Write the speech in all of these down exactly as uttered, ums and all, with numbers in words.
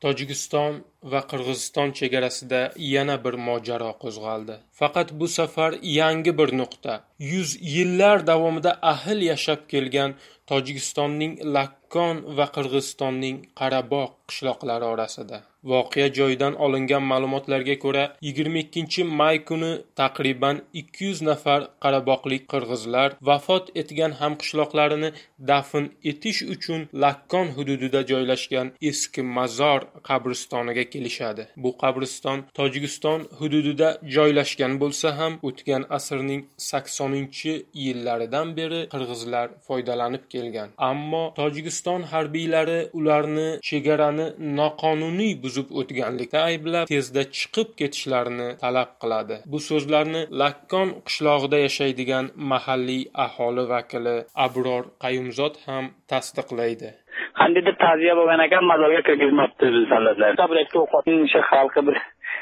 Tojikiston va Qirg'iziston chegarasida yana bir mojaro qo'zg'aldi. Faqat bu safar yangi bir nuqta. Yuz yillar davomida ahil yashab kelgan Tojikistonning Lakkon va Qirg'izistonning Qarabog' qishloqlari orasida. Voqea joyidan olingan ma'lumotlarga ko'ra, yigirma ikkinchi may kuni taqriban ikki yuz nafar qarabog'lik qirg'izlar vafot etgan hamqishloqlarini dafn etish uchun Lakkon hududida joylashgan eski mazor qabristoniga kelishadi. Bu qabriston Tojikiston hududida joylashgan bo'lsa ham, o'tgan asrning saksoninchi yillaridan beri qirg'izlar foydalanib kelgan. Ammo Tojikiston harbiylari ularni chegarani noqonuniy buzib o'tganlikda ayblab, tezda chiqib ketishlarini talab qiladi. Bu so'zlarni Lakkon qishlog'ida yashaydigan mahalliy aholi vakili Abror Qayumzod ham tasdiqlaydi. Qandaydir ta'ziya bo'lgan ekan, mazorga kirgizmoqdi biz davlatlar. Tabrikka o'qotning o'sha xalqi bir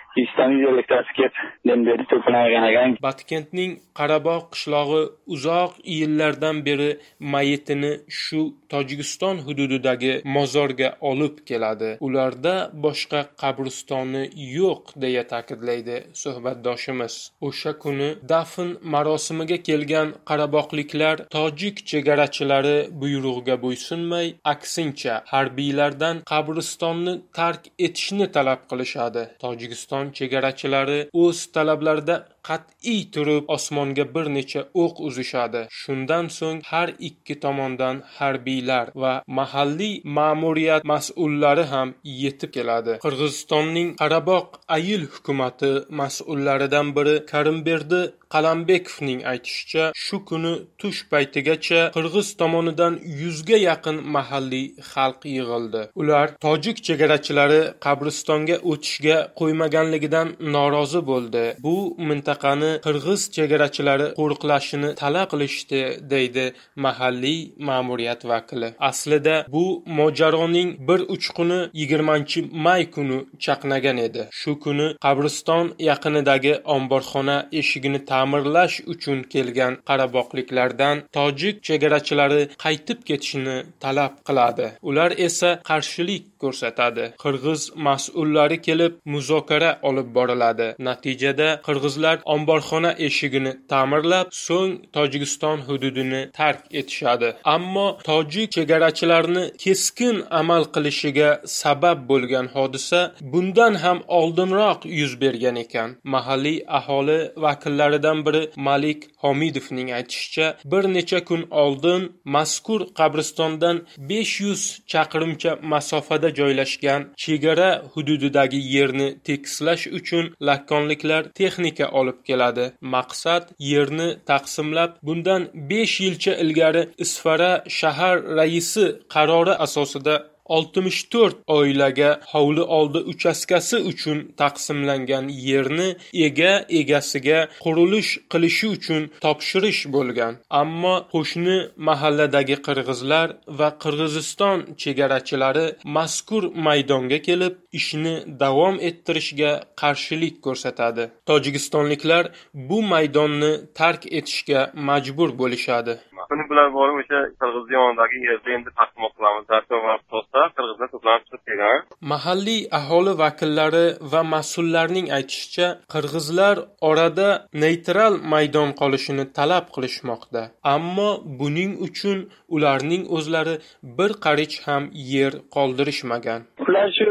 Batkentning Qarabog' qishlog'i uzoq yillardan beri mayitini shu Tojikiston hududidagi mozorga olib keladi. Ularda boshqa qabristoni yo'q, deya ta'kidlaydi suhbatdoshimiz. O'sha kuni dafn marosimiga kelgan qarabog'liklar tojik chegarachilari buyrug'iga bo'ysunmay, aksincha harbiylardan qabristonni tark etishni talab qilishadi. Tojikiston chegarachilari o'z talablarida qat'iy turib osmonga bir necha o'q uzishadi. Shundan so'ng har ikki tomondan harbiylar va mahalliy ma'muriyat mas'ullari ham yetib keladi. Qirg'izistonning Qarabog' ayil hukumati mas'ullaridan biri Karimberdi Qalambekovning aytishicha, shu kuni tush paytigacha qirg'iz tomonidan yuzga yaqin mahalliy xalq yig'ildi. Ular tojik chegarachilari qabristonga o'tishga qo'ymaganligidan norozi bo'ldi. Bu mintaqani qirg'iz chegarachilari qo'riqlashini talab qilishdi, deydi mahalliy ma'muriyat vakili. Aslida bu mojaroning bir uchquni yigirmanchi may kuni chaqnagan edi. Shu kuni qabriston yaqinidagi omborxona eshigini ta'mirlash uchun kelgan qarabog'liklardan tojik chegarachilari qaytib ketishni talab qiladi. Ular esa qarshilik ko'rsatadi. Qirg'iz mas'ullari kelib muzokara olib boriladi. Natijada qirg'izlar omborxona eshigini ta'mirlab, so'ng Tojikiston hududini tark etishadi. Ammo tojik chegarachilarni keskin amal qilishiga sabab bo'lgan hodisa bundan ham oldinroq yuz bergan ekan. Mahalliy aholi vakillaridan biri Malik Homidovning aytishicha, bir necha kun oldin mazkur qabristondan besh yuz chaqirimcha masofada joylashgan chegara hududidagi yerni tekislash uchun lakkonliklar texnika olib keladi. Maqsad yerni taqsimlab, bundan besh yilcha ilgari Isfara shahar raisi qarori asosida oltmish to'rt oilaga hovli oldi uchastkasi uchun taqsimlangan yerni ega egasiga qurilish qilishi uchun topshirish bo'lgan. Ammo qo'shni mahalladagi qirg'izlar va Qirg'iziston chegarachilari mazkur maydonga kelib, ishni davom ettirishga qarshilik ko'rsatadi. Tojikistonliklar bu maydonni tark etishga majbur bo'lishadi. Buni bilan borib o'sha Qirg'iz yonidagi yerda endi taqsim qilamiz. Dartova to'sta Qirg'izlar to'planib chiqib kelgan. Mahalliy aholi vakillari va mas'ullarning aytishicha, qirg'izlar orada neytral maydon qolishini talab qilishmoqda. Ammo buning uchun ularning o'zlari bir qarich ham yer qoldirishmagan. Ular shu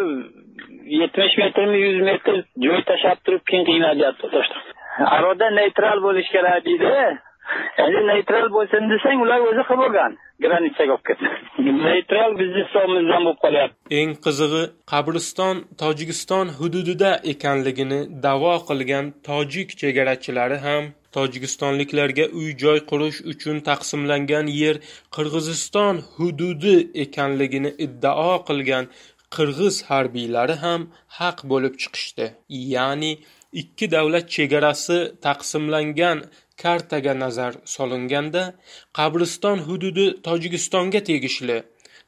yetmish metrmi yuz metr joy tashab turib keyin qiynayapti to'shta. Aroda neytral bo'lish kerak deydi. Endi neytral bo'lsin desang, ular o'zi qilib bo'lgan. Granitsaga olib ketdi. Neytral bizning hisobimizdan bo'lib qolyapti. Eng qizig'i, qabriston Tojikiston hududida ekanligini da'vo qilgan tojik chegarachilari ham tojikistonliklarga uy-joy qurish uchun taqsimlangan yer Qirg'iziston hududi ekanligini iddao qilgan qirg'iz harbiylari ham haq bo'lib chiqishdi. Ya'ni ikki davlat chegarasi taqsimlangan kartaga nazar solinganda, qabriston hududi Tojikistonga tegishli,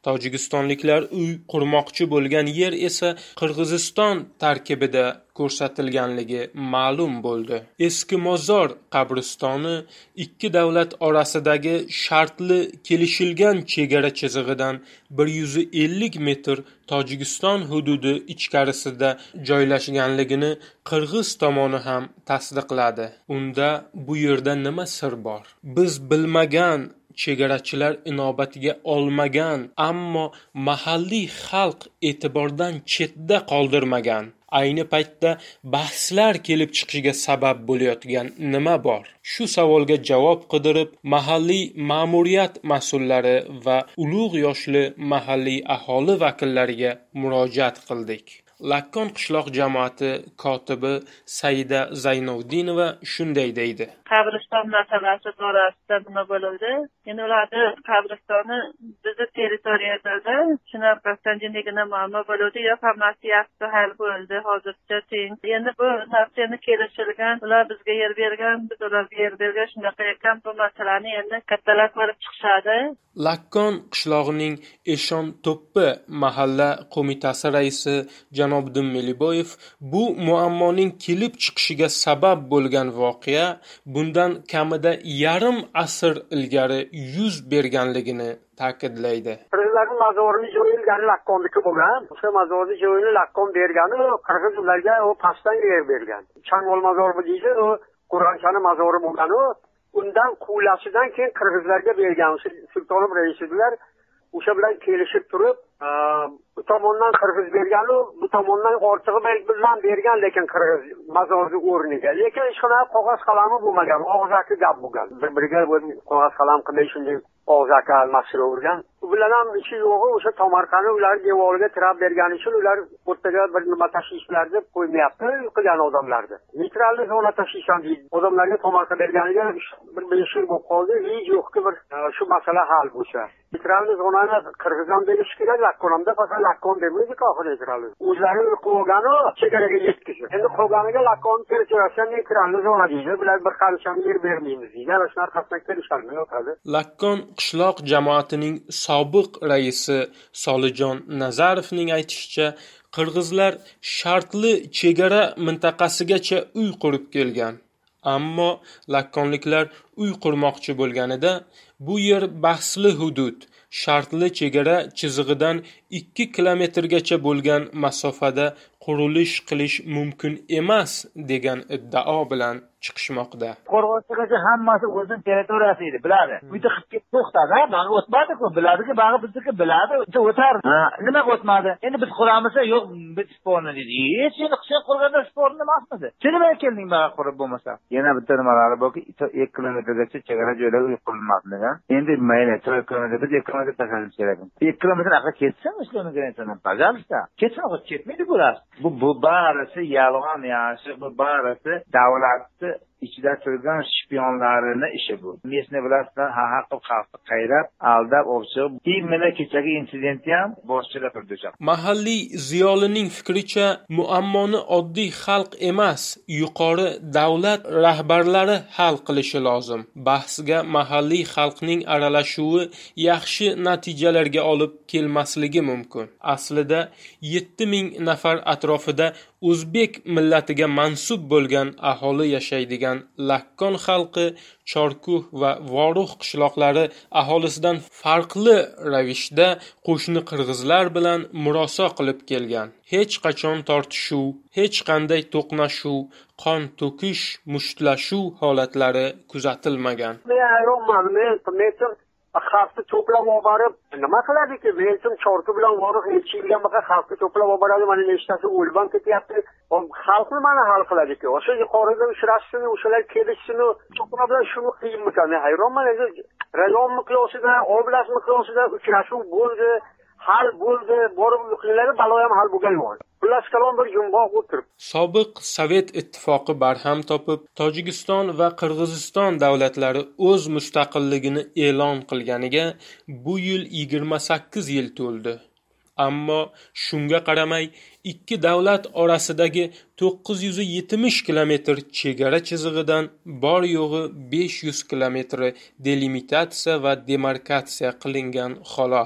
Tojikistonliklar uy qurmoqchi bo'lgan yer esa Qirg'iziston tarkibida ko'rsatilganligi ma'lum bo'ldi. Eski Mozor qabristoni ikki davlat orasidagi shartli kelishilgan chegara chizig'idan bir yuz ellik metr Tojikiston hududi ichkarisida joylashganligini Qirg'iz tomoni ham tasdiqladi. Unda bu yerda nima sir bor? Biz bilmagan, chegarachilar inobatga olmagan, ammo mahalliy xalq e'tibordan chetda qoldirmagan. Ayni paytda bahslar kelib chiqishiga sabab bo'layotgan nima bor? Shu savolga javob qidirib, mahalliy ma'muriyat mas'ullari va ulug' yoshli mahalliy aholi vakillariga murojaat qildik. Lakkon qishloq jamoati kotibi Saida Zaynoddinova shunday deydi. Qabriston masalasi borasida nima bo'ldi? Endi ularni qabristoni bizni territoriyada shunaqasidan jindigina muammo bo'ldi, yo hammasi yaxshi hal bo'ldi, hozircha tinch. Endi bu narsani kelishilgan, ular bizga yer bergan, biz ularga yer bergan, shunaqa ekan bu masalani endi kattalar ko'rib chiqishadi. Lakkon qishlog'ining Eshon To'ppi mahalla qo'mitasi raisi Janobdin Meliboyev bu muammoning kelib chiqishiga sabab bo'lgan voqea bundan kamida yarim asr ilgari yuz berganligini ta'kidlaydi. Qirg'izlarning mazorini joyilgani Lakkonniki bo'lgan. O'sha mazorni joyini Lakkon bergani, Qirg'iz ularga o pastdan yer bergan. Changol mazori deydi, o Qur'onchani mazori bo'lgan. Undan quvlashidan keyin Qirg'izlarga bergan. Sultonov raislar o'sha bilan kelishib turib, bu tomondan Qirg'iz bergan, bu tomondan ortig'i bilan bergan, lekin Qirg'iz mazorni o'rniga. Lekin hech qanaqa qog'oz qalami bo'lmagan, og'zaki gap bo'lgan. Bir-biriga qog'oz qalam qilib shunday og'zaki almashilavergan. Bu bilan ham ishi yo'g'i o'sha tomorqani ular devoriga tirab bergani uchun ular o'rtaga bir nima tashishlar deb qo'ymayapti, qilgan odamlarni. Neytralni zona tashishdan deydi. Odamlarga tomorqa berganiga bir besh yil bo'lib qoldi, hech yo'qki bir shu masala hal bo'lsa. Neytralni zonani Qirg'iziston berish kerak, Lakkonda faqat Lakkon demaydi, qo'g'ir neytralni. O'zlari qo'ygani chegaraga yetkazdi. Endi qo'yganiga Lakkon territoriyasidan neytralni zona deydi. Bular bir qancha yer bermaymiz deydi. Ana shunaqa qasnak kelishlarni yo'qadi. Lakkon qishloq jamoatining sobiq raisi Solijon Nazarovning aytishicha, qirg'izlar shartli chegara mintaqasigacha uy qurib kelgan. Ammo lakkonliklar uy qurmoqchi bo'lganida bu yer bahsli hudud, shartli chegara chizig'idan ikki kilometrgacha bo'lgan masofada qurilish qilish mumkin emas degan iddao bilan chiqishmoqda. Qo'rg'onchigacha hammasi o'zining territoriyasi edi, biladi. Uyda qilib to'xtadi, mana o'tmadi-ku, biladiki, bari bizniki biladi, o'tar. Nima o'tmadi? Endi biz quramiz, yo'q, biz sporni dedi. Hech seni qishloq qurganda sporni emasmidi? Sen nima kelding bari qurib bo'lmasa? Yana bitta nimalari borki, ikki kilometrgacha chegara joylar uy qurilmoqda. Endi mayli, ikki kilometr biz ikki kilometr tashlashimiz kerak. ikki kilometr aqqa ketsin, ishlarni keraksan, pajamsta. Ketsin, o'q ketmaydi bular. Bu bu barisi yolg'on yaxshi, bu barisi davlatni ichida turgan shpionlarini ishi bu. Mesni bilasizlar, ha haqib xalqni qayrab, aldab, o'pchib, mana kechagi insidentni ham boshchilar qildi. Mahalliy ziyolining fikricha, muammoni oddiy xalq emas, yuqori davlat rahbarlari hal qilishi lozim. Bahsga mahalliy xalqning aralashuvi yaxshi natijalarga olib kelmasligi mumkin. Aslida yetti ming nafar atrofida o'zbek millatiga mansub bo'lgan aholi yashaydigan Lakkon xalqi Chorkuh va Voruh qishloqlari aholisidan farqli ravishda qo'shni qirg'izlar bilan murosa qilib kelgan. Hech qachon tortishuv, hech qanday to'qnashuv, qon to'kish, mushtlashuv holatlari kuzatilmagan. Xalqni to'plab olib, nima qiladiki, men Chorku bilan Voruh elchiga baqa xalqni to'plab olib, mana nechtasi o'lban ketyapti. Xalqni mana hal qiladiki, o'sha yuqorida uchrashsin, o'shalar kelishsin, to'plab bilan shuni qiyinmikan? Hayronman, rayon miqyosida, oblast miqyosida uchrashuv bo'ldi, hal bo'ldi, borib yuqinlari balo ham hal bo'lgan bo'ldi. Xullas kalom bir yumboq o'tirib. Sobiq Sovet ittifoqi barham topib, Tojikiston va Qirg'iziston davlatlari o'z mustaqilligini e'lon qilganiga bu yil yigirma sakkiz yil to'ldi. Ammo shunga qaramay, ikki davlat orasidagi to'qqiz yuz yetmish kilometr chegara chizig'idan bor yo'g'i besh yuz kilometr delimitatsiya va demarkatsiya qilingan xolos.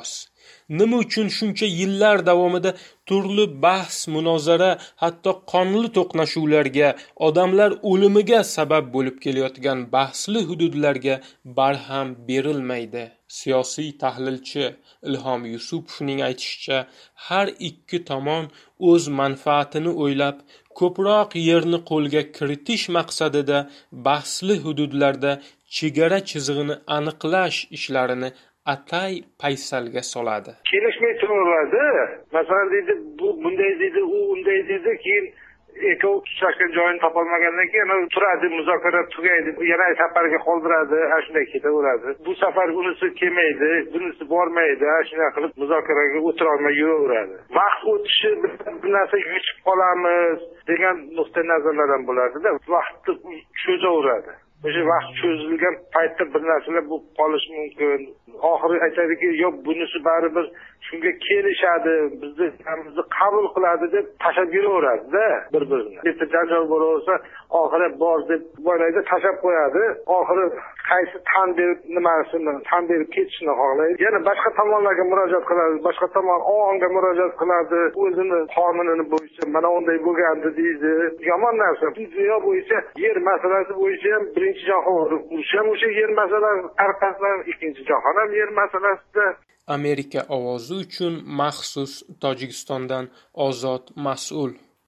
Nima uchun shuncha yillar davomida turli bahs, munozara, hatto qonli to'qnashuvlarga, odamlar o'limiga sabab bo'lib kelayotgan bahsli hududlarga barham berilmaydi? Siyosiy tahlilchi Ilhom Yusupovning aytishicha, har ikki tomon o'z manfaatini o'ylab, ko'proq yerni qo'lga kiritish maqsadida bahsli hududlarda chegara chizig'ini aniqlash ishlarini atay paysalga soladi. Kelishmay turaveradi. Masalan deydi, bu bunday deydi, u unday deydi, keyin ekov tushashga joyini topolmagandan keyin turadi, muzokara tugaydi, yana safarga qoldiradi, shunday ketaveradi. Bu safar unisi kelmaydi, bunisi bormaydi, shunday qilib muzokaraga o'tira olmay yuraveradi. Vaqt o'tishi bir narsa yutib qolamiz degan nuqtai nazarlar ham bo'ladida, vaqtni cho'zaveradi. O'sha vaqt cho'zilgan paytda bir narsalar bo'lib qolishi mumkin. Oxiri aytadiki, yo'q, bunisi baribir shunga kelishadi, bizni bizni qabul qiladi deb tashab yuraveradi-da bir-birini. Bitta janjal bo'laversa, oxiri bor deb bo'laydi, tashab qo'yadi. Oxiri qaysi tan berib nimasini, tan berib ketishni xohlaydi. Yana boshqa tomonlarga murojaat qiladi, boshqa tomon o'nga murojaat qiladi, o'zini qonunini bo'yicha mana unday bo'lgandi deydi. Yomon narsa. Dunyo bo'yicha yer masalasi bo'yicha ham birinchi jahon urushi ham o'sha yer masalasi orqasidan, ikkinchi jahon ham yer masalasida. Amerika ovozi uchun maxsus Tojikistondan Ozod Mas'ul.